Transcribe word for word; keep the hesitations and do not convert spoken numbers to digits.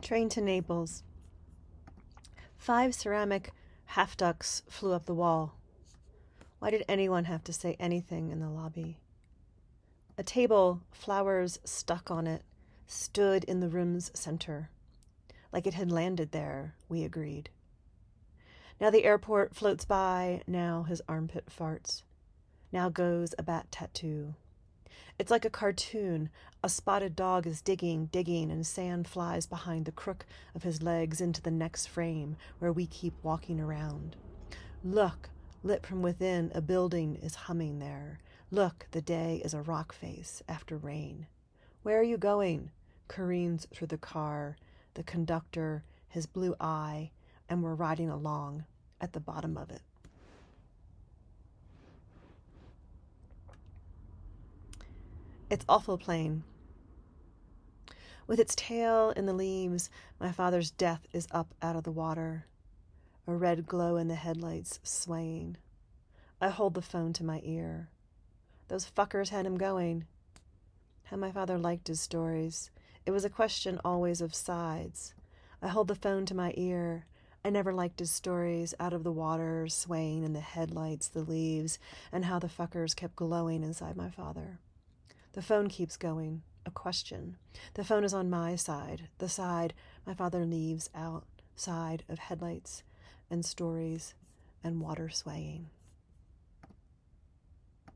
Train to Naples. Five ceramic half-ducks flew up the wall. Why did anyone have to say anything in the lobby? A table, flowers stuck on it, stood in the room's center. Like it had landed there, we agreed. Now the airport floats by, now his armpit farts. Now goes a bat tattoo. It's like a cartoon. A spotted dog is digging, digging, and sand flies behind the crook of his legs into the next frame, where we keep walking around. Look, lit from within, a building is humming there. Look, the day is a rock face after rain. Where are you going? Careens through the car, the conductor, his blue eye, and we're riding along at the bottom of it. It's awful plain. With its tail in the leaves, my father's death is up out of the water, a red glow in the headlights swaying. I hold the phone to my ear. Those fuckers had him going. How my father liked his stories. It was a question always of sides. I hold the phone to my ear. I never liked his stories, out of the water, swaying in the headlights, the leaves, and how the fuckers kept glowing inside my father. The phone keeps going, a question. The phone is on my side, the side my father leaves outside of headlights and stories and water swaying.